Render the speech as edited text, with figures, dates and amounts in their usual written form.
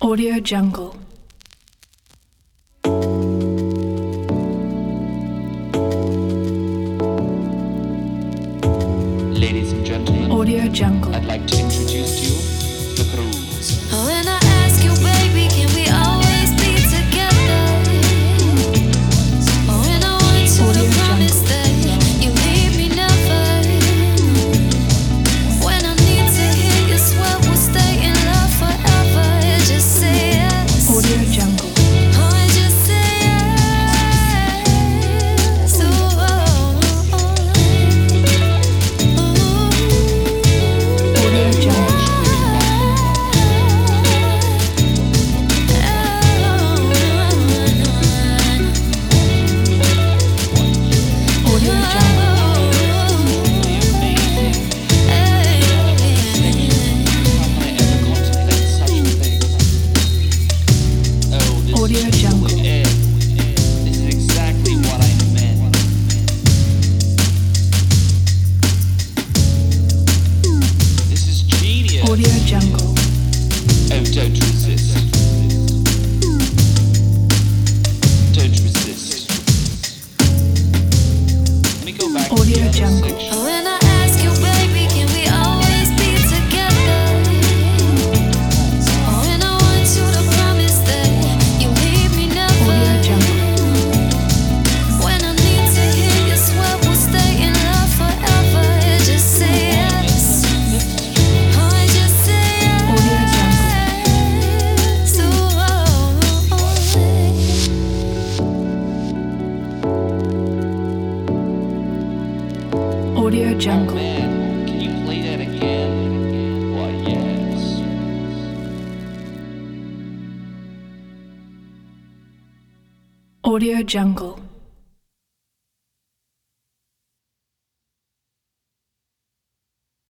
Audio Jungle. Ladies and gentlemen, Audio Jungle. I'd like to introduce to you the Grooves. When I ask you, baby, can we always be together? When I want you Audio to promise Jungle. that you leave me never. When I need to hear you swear we'll stay in love forever, just say yes. Audio Jungle. Oh, just say yes. Audio Jungle. Audio Jungle. Audio Jungle. This is exactly what I meant. This is genius. Audio Jungle. Oh, don't resist. Don't resist. Let me go back to Audio the other Jungle. section. When I ask you, baby, can we always be together? When I want you to promise that you leave me never. Audio Jungle. When I need to hear you swear we'll stay in love forever, just say yes. Oh, just say Audio Jungle. yes. Audio Jungle. Man, can you play that again? Why, yes. Audio Jungle.